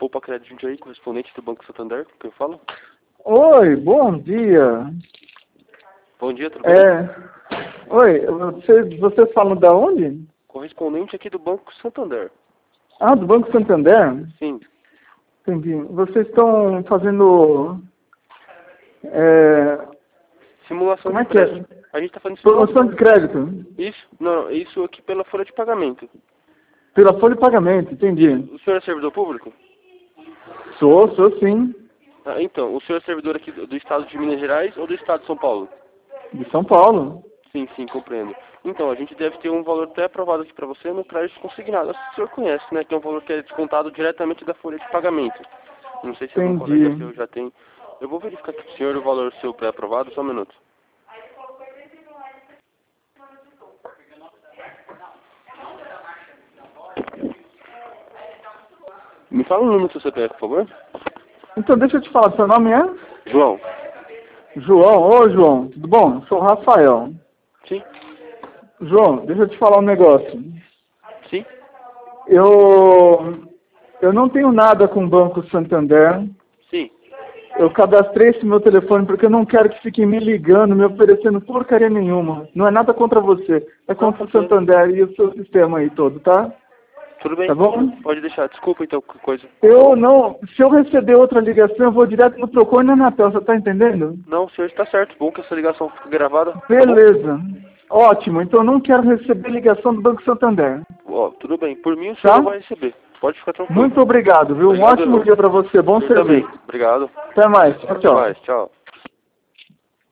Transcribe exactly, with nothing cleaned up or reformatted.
Poupa Crédito Jundiaí, correspondente do Banco Santander, que eu falo. Oi, bom dia. Bom dia, tudo bem? É... Oi, vocês, vocês falam da onde? Correspondente aqui do Banco Santander. Ah, do Banco Santander? Sim. Entendi. Vocês estão fazendo... É... Simulação Como é de que é? crédito. A gente está fazendo Promoção simulação. de crédito. Isso? Não, não, isso aqui pela folha de pagamento. Pela folha de pagamento, entendi. O senhor é servidor público? Sou, sou sim. Ah, então, o senhor é servidor aqui do, do estado de Minas Gerais ou do estado de São Paulo? De São Paulo. Sim, sim, compreendo. Então, a gente deve ter um valor até aprovado aqui para você no crédito consignado. O senhor conhece, né? Que é um valor que é descontado diretamente da folha de pagamento. Não sei se algum Entendi. colega seu já tem. Eu vou verificar aqui com o senhor o valor seu pré-aprovado, só um minuto. Me fala o número do seu C P F, por favor. Então, deixa eu te falar, seu nome é? João. João. Ô, João, tudo bom? Sou o Rafael. Sim. João, deixa eu te falar um negócio. Sim. Eu, eu não tenho nada com o Banco Santander. Sim. Eu cadastrei esse meu telefone porque eu não quero que fiquem me ligando, me oferecendo porcaria nenhuma. Não é nada contra você. É contra o Santander e o seu sistema aí todo, tá? Tudo bem? Tá bom? Pode deixar. Desculpa, então, qualquer coisa. Eu não... Se eu receber outra ligação, eu vou direto no Procon e na Anatel, você tá entendendo? Não, o senhor está certo. Bom que essa ligação fique gravada. Tá Beleza. Ótimo. Então eu não quero receber ligação do Banco Santander. Ó, tudo bem. Por mim, o senhor Tá? não vai receber. Pode ficar tranquilo. Muito obrigado, viu? Um Obrigado, ótimo eu. dia pra você. Bom Eu serviço. também. Obrigado. Até mais. Tchau, Até tchau. mais. Tchau.